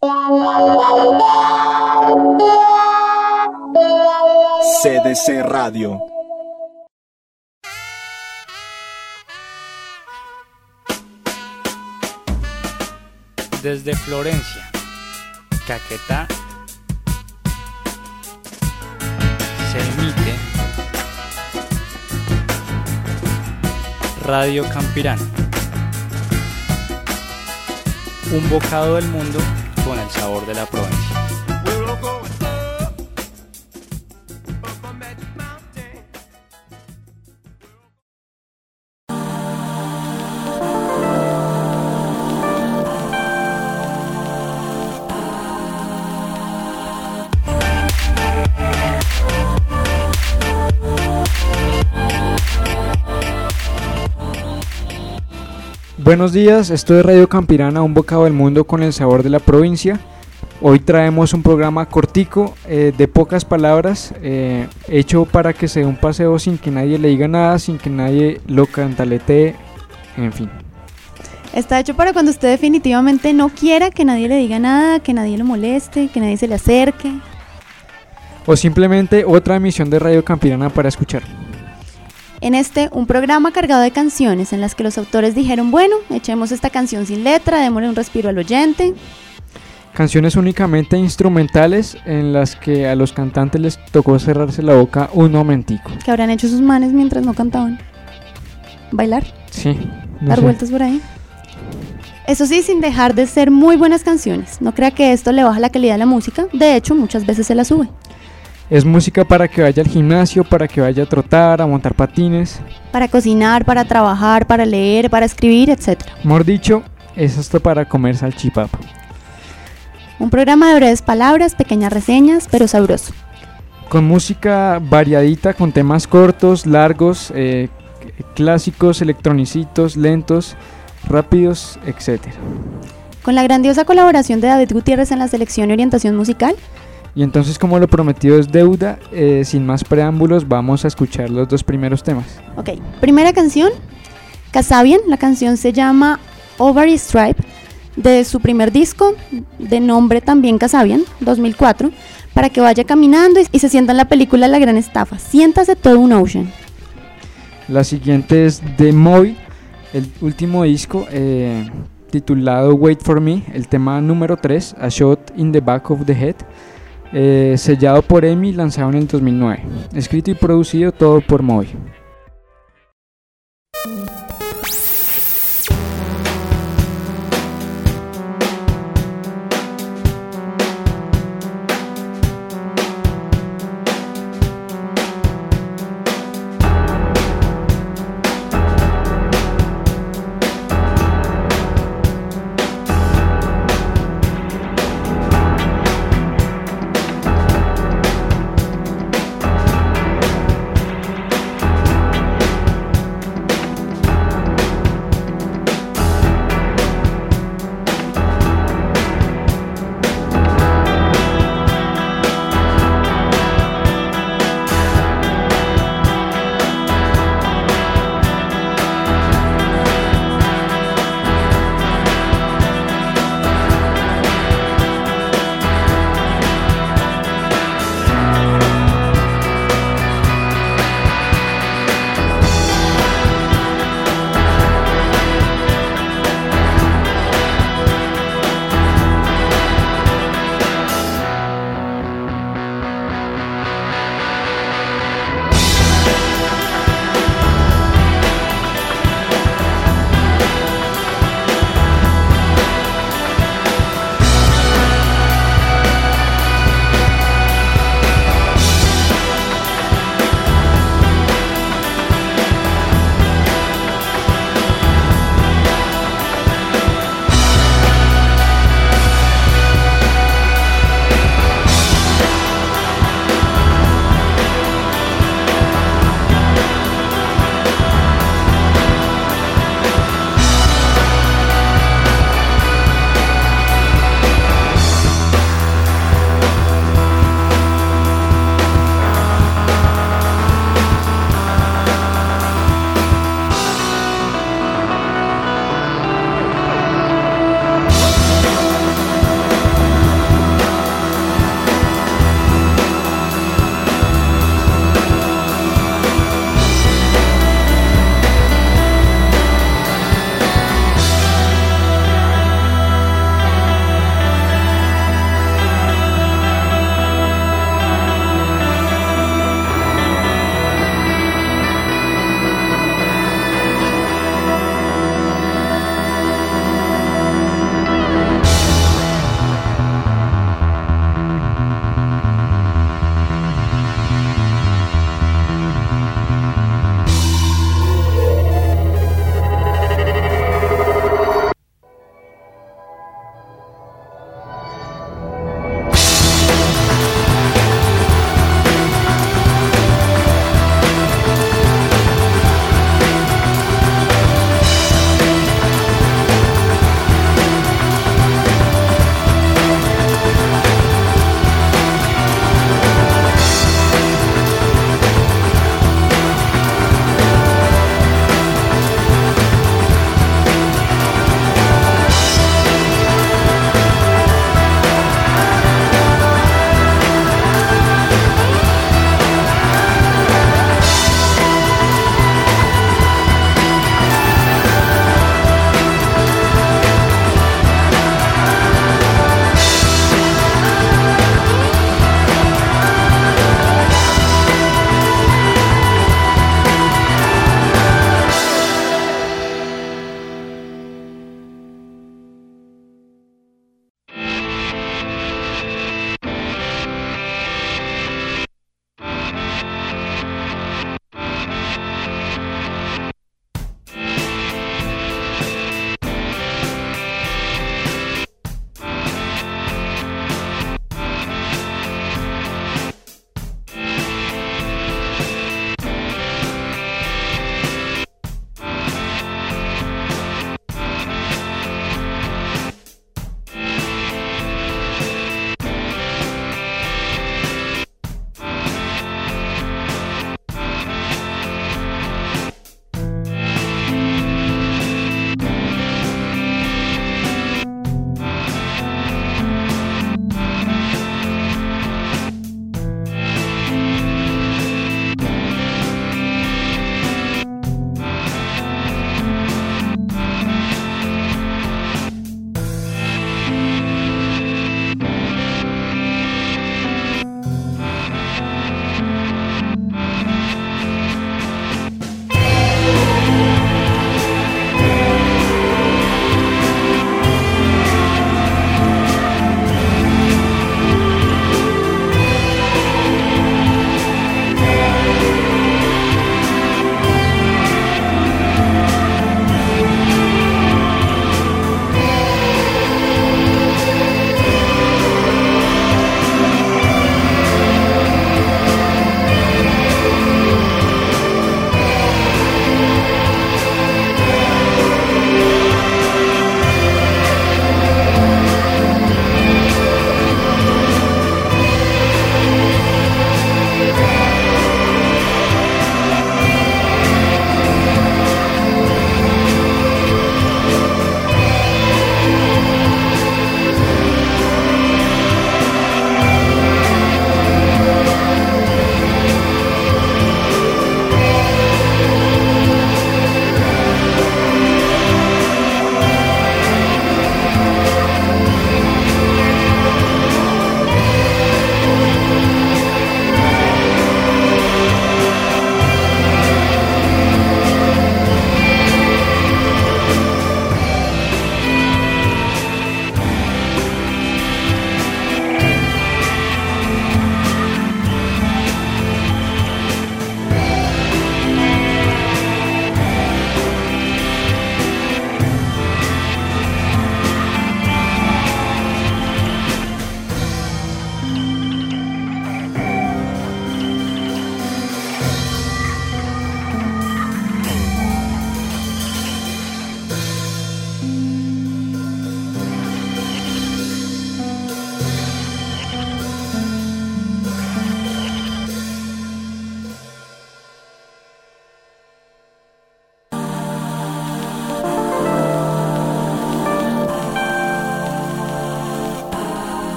CDC Radio. Desde Florencia, Caquetá, se emite Radio Campirana, un bocado del mundo con el sabor de la Provencia. Buenos días, esto es Radio Campirana, un bocado del mundo con el sabor de la provincia. Hoy traemos un programa cortico, de pocas palabras, hecho para que se dé un paseo sin que nadie le diga nada, sin que nadie lo cantaletee, en fin. Está hecho para cuando usted definitivamente no quiera que nadie le diga nada, que nadie lo moleste, que nadie se le acerque. O simplemente otra emisión de Radio Campirana para escuchar. En un programa cargado de canciones en las que los autores dijeron, bueno, echemos esta canción sin letra, démosle un respiro al oyente. Canciones únicamente instrumentales en las que a los cantantes les tocó cerrarse la boca un momentico. ¿Qué habrán hecho sus manes mientras no cantaban? ¿Bailar? Sí. ¿Dar vueltas por ahí? Eso sí, sin dejar de ser muy buenas canciones. No crea que esto le baja la calidad de la música, de hecho muchas veces se la sube. Es música para que vaya al gimnasio, para que vaya a trotar, a montar patines. Para cocinar, para trabajar, para leer, para escribir, etc. Mejor dicho, es esto para comer salchipapa. Un programa de breves palabras, pequeñas reseñas, pero sabroso. Con música variadita, con temas cortos, largos, clásicos, electronicitos, lentos, rápidos, etc. Con la grandiosa colaboración de David Gutiérrez en la selección y orientación musical. Y entonces, como lo prometido es deuda, sin más preámbulos, vamos a escuchar los dos primeros temas. Ok, primera canción, Kasabian, la canción se llama Ovary Stripe, de su primer disco, de nombre también Kasabian, 2004, para que vaya caminando y se sienta en la película La Gran Estafa, siéntase todo un ocean. La siguiente es de Moby, el último disco, titulado Wait For Me, el tema número 3, A Shot in the Back of the Head, sellado por EMI, lanzado en el 2009, escrito y producido todo por Moby.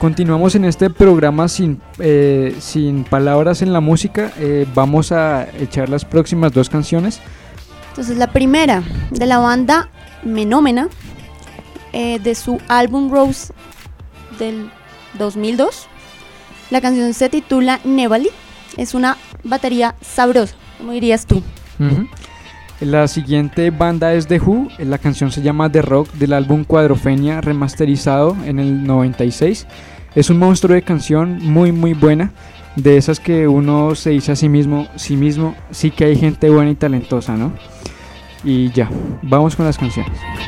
continuamos en este programa sin palabras en la música. Vamos a echar las próximas 2 canciones. Entonces la primera de la banda Menómena, de su álbum Rose del 2002. La canción se titula Nevali. Es una batería sabrosa, como dirías tú. Uh-huh. La siguiente banda es The Who. La canción se llama The Rock, del álbum Cuadrofenia remasterizado en el 96. Es un monstruo de canción muy muy buena, de esas que uno se dice a sí mismo, sí que hay gente buena y talentosa, ¿no? Y ya, vamos con las canciones.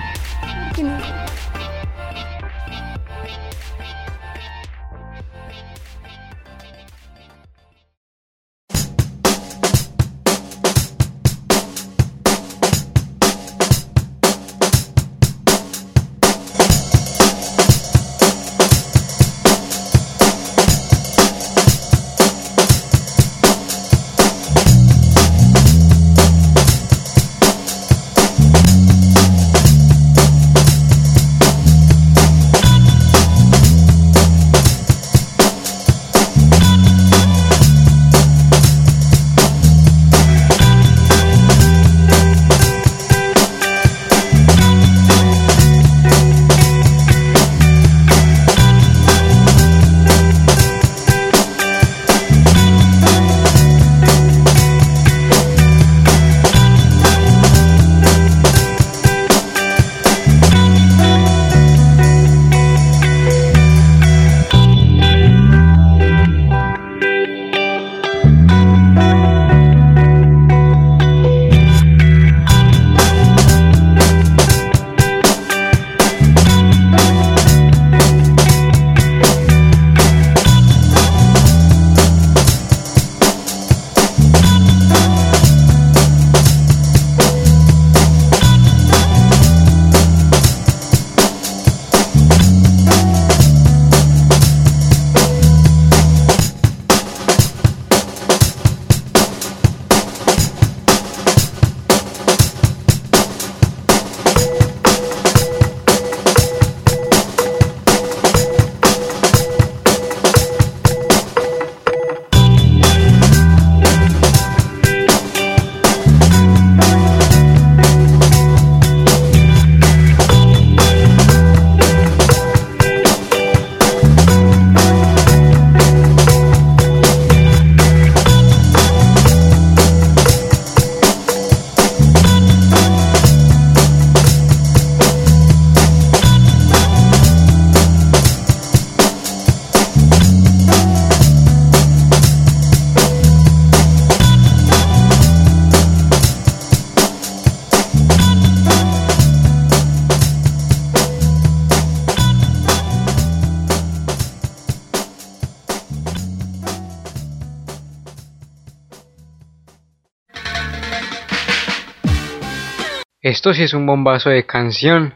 Esto sí es un bombazo de canción,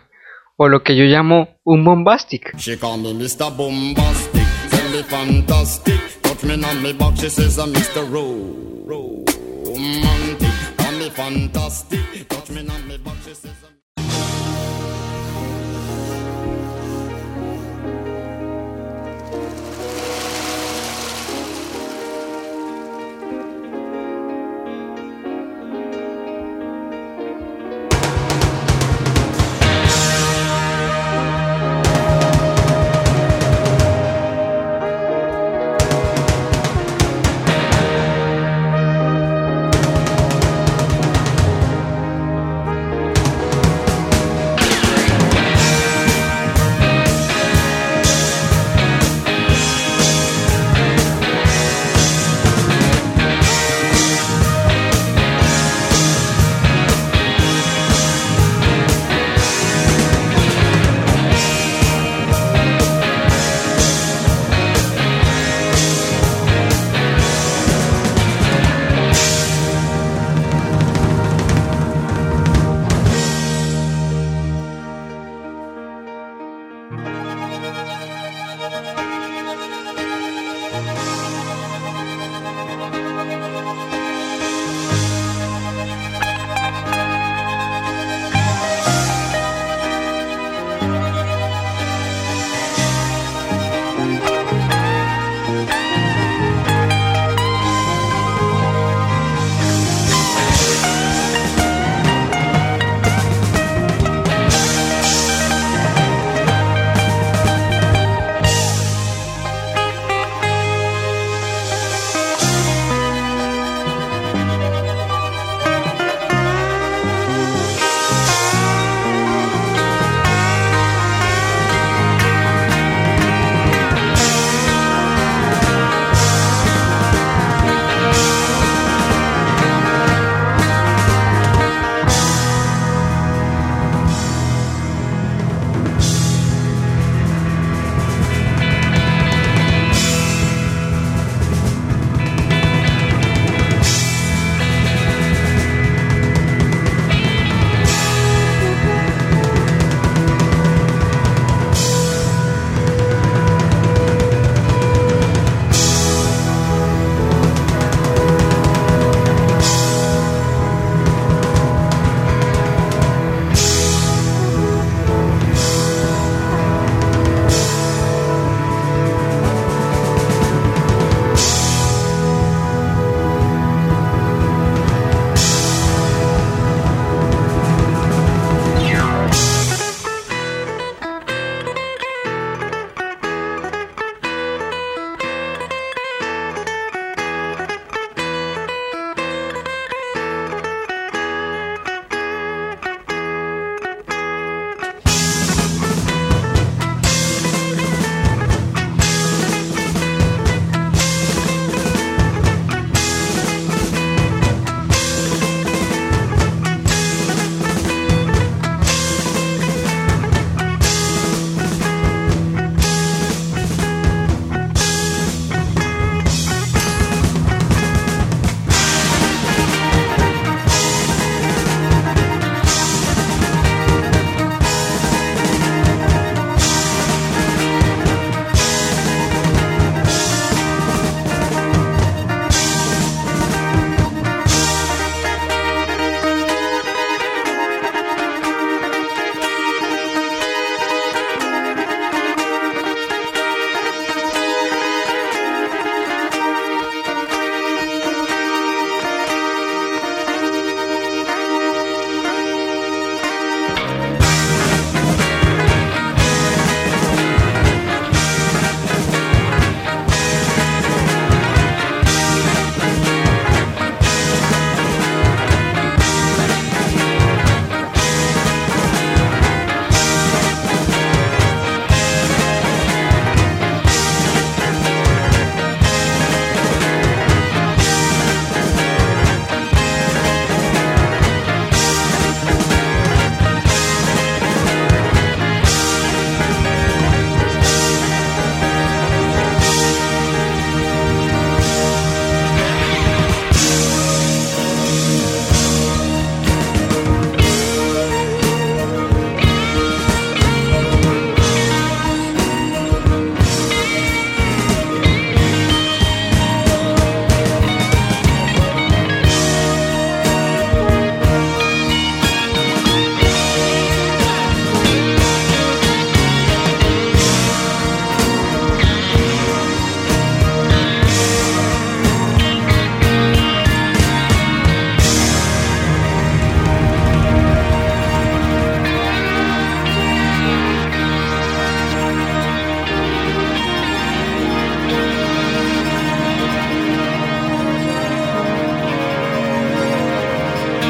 o lo que yo llamo un bombastic. She call me Mr. Bombastic, tell me fantastic, touch me on me back, she says I'm Mr. Romantic, call me fantastic, touch me on me back, she says I'm...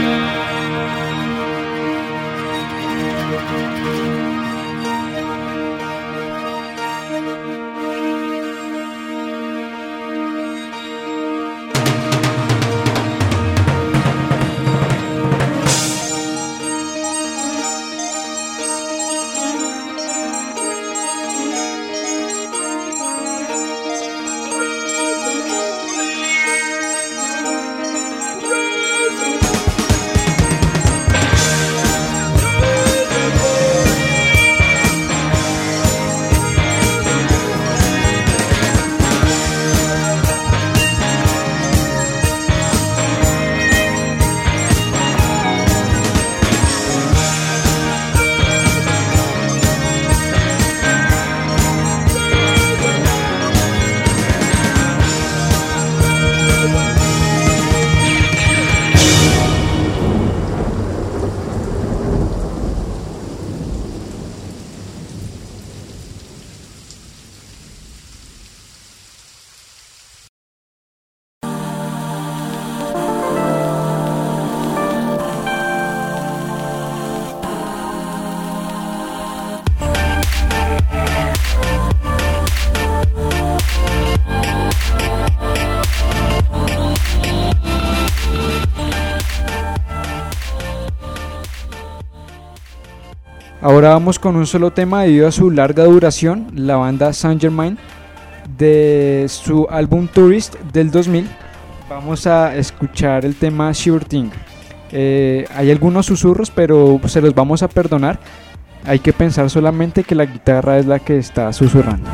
Ahora vamos con un solo tema debido a su larga duración. La banda Saint Germain, de su álbum Tourist del 2000, vamos a escuchar el tema Sure Thing. Hay algunos susurros, pero se los vamos a perdonar. Hay que pensar solamente que la guitarra es la que está susurrando.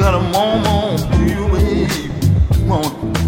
got a mom on you, baby. Come on.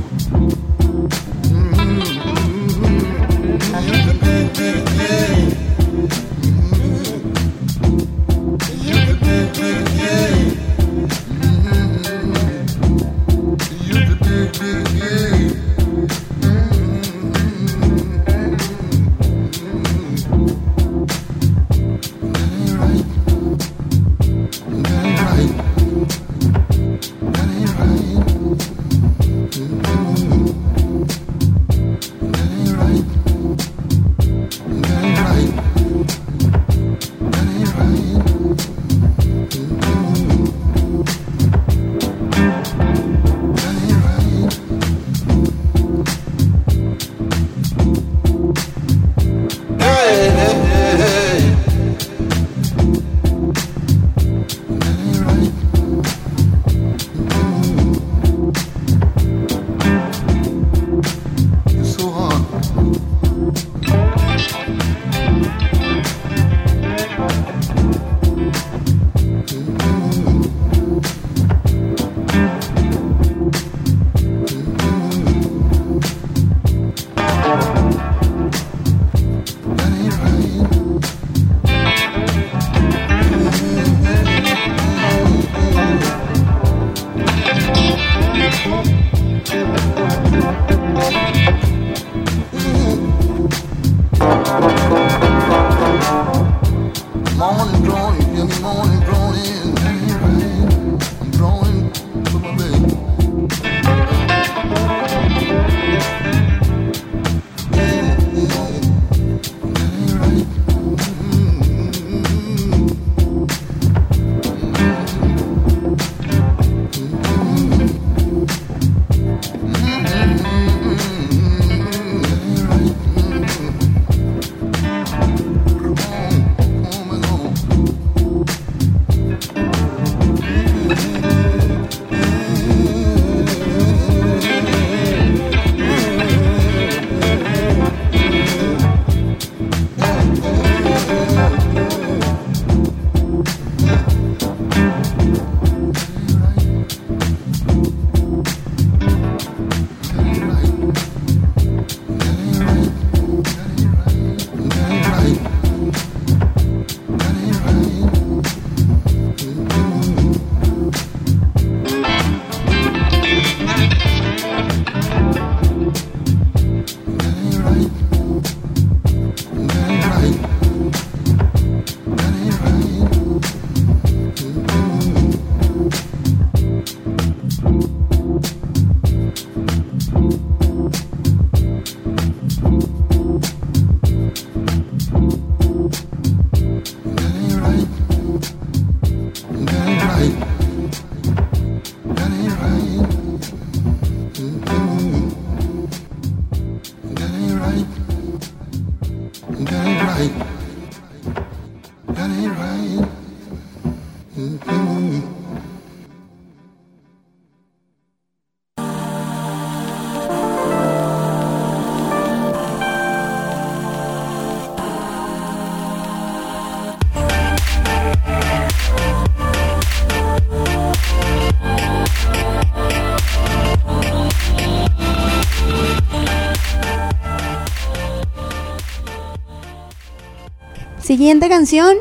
Siguiente canción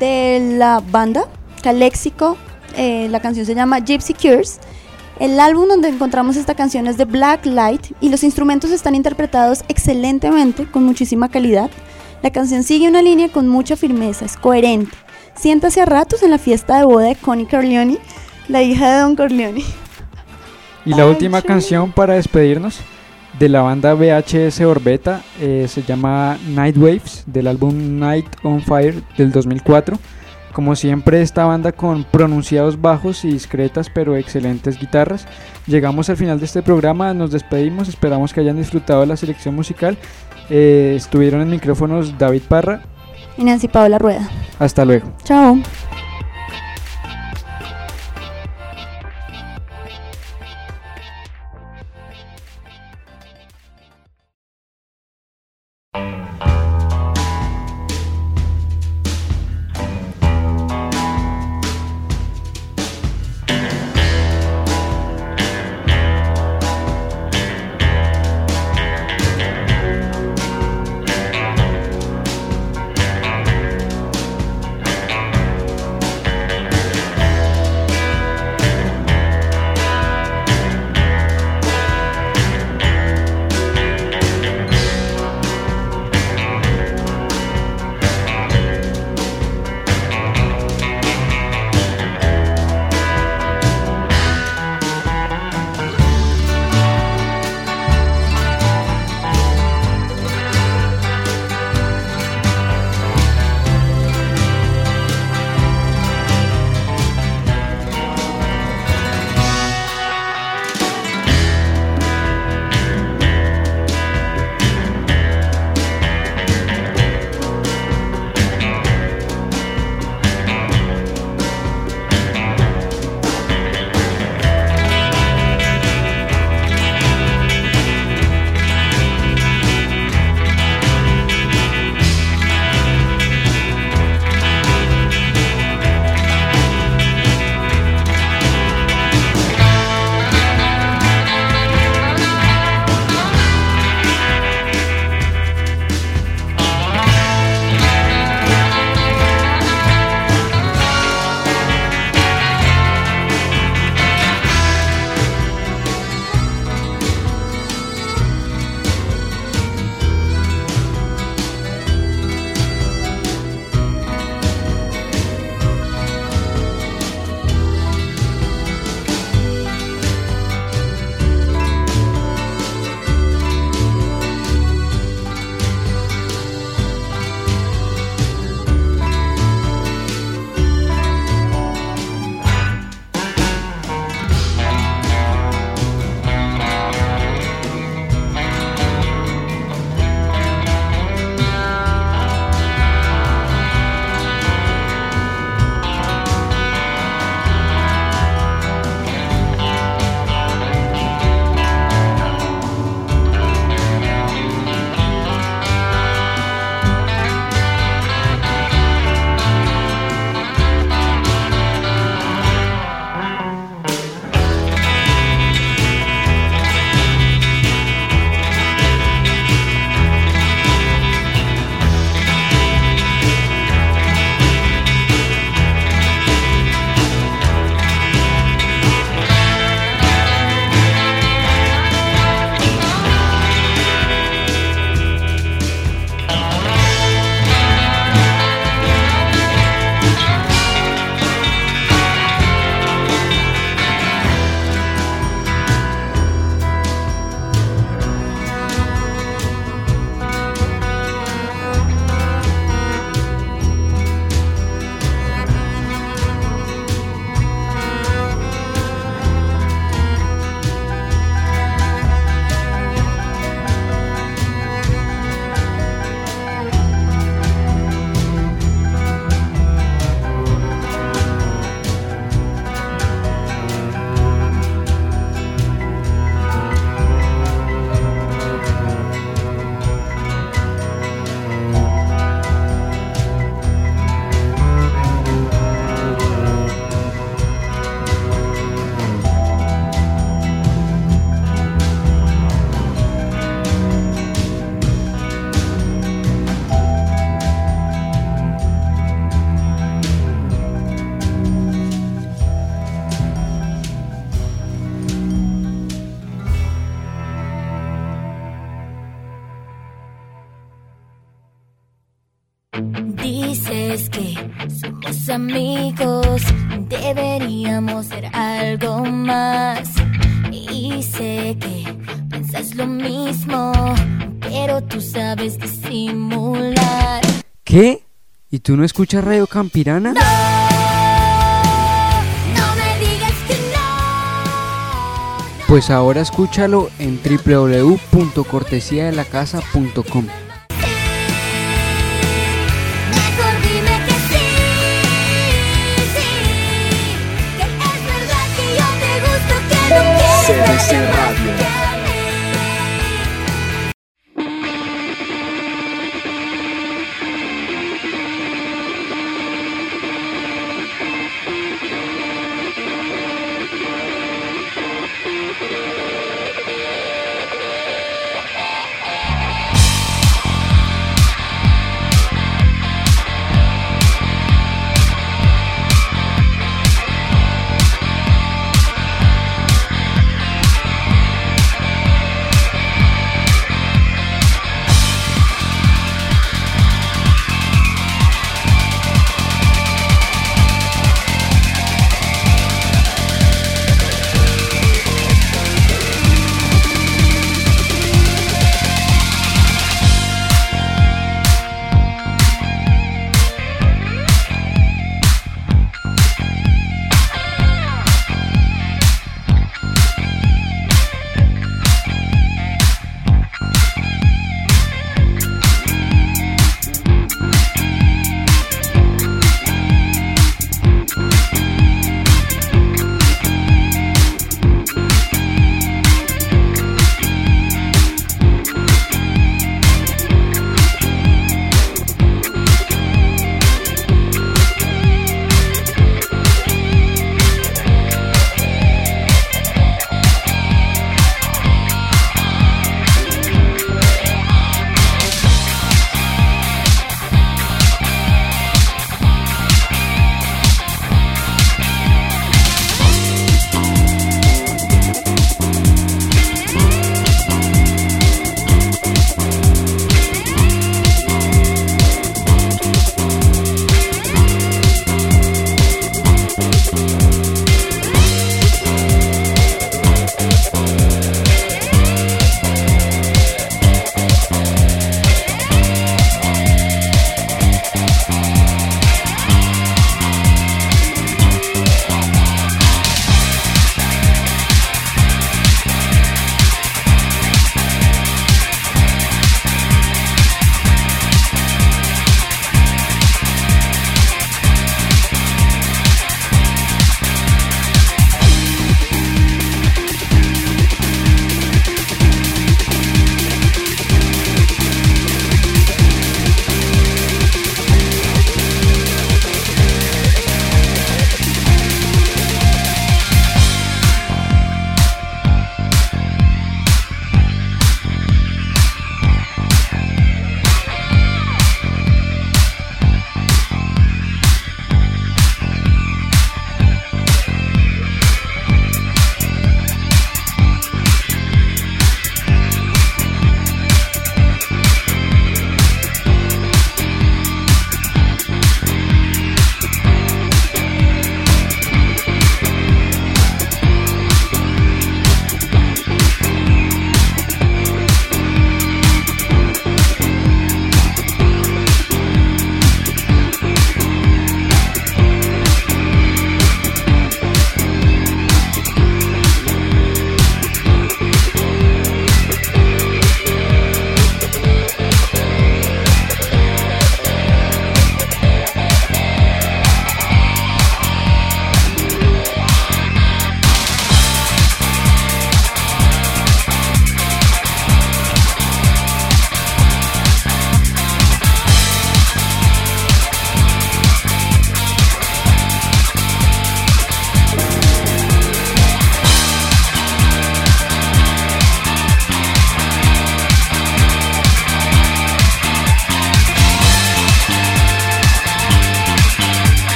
de la banda Calexico, la canción se llama Gypsy Cures. El álbum donde encontramos esta canción es de Black Light y los instrumentos están interpretados excelentemente, con muchísima calidad. La canción sigue una línea con mucha firmeza, es coherente. Siéntase a ratos en la fiesta de boda de Connie Corleone, la hija de Don Corleone. Y la última canción para despedirnos, de la banda VHS Orbeta, se llama Night Waves, del álbum Night on Fire del 2004. Como siempre, esta banda con pronunciados bajos y discretas pero excelentes guitarras. Llegamos al final de este programa, nos despedimos, esperamos que hayan disfrutado de la selección musical. Estuvieron en micrófonos David Parra y Nancy Paola Rueda. Hasta luego. Chao. sabes que somos amigos, deberíamos ser algo más. Y sé que piensas lo mismo, pero tú sabes disimular. ¿Qué? ¿Y tú no escuchas Radio Campirana? No me digas que no. Pues ahora escúchalo en www.cortesiadelacasa.com. Mejor dime que sí, sí, que es verdad que yo te gusto, que no quieres CBC Radio.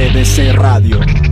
EDC Radio.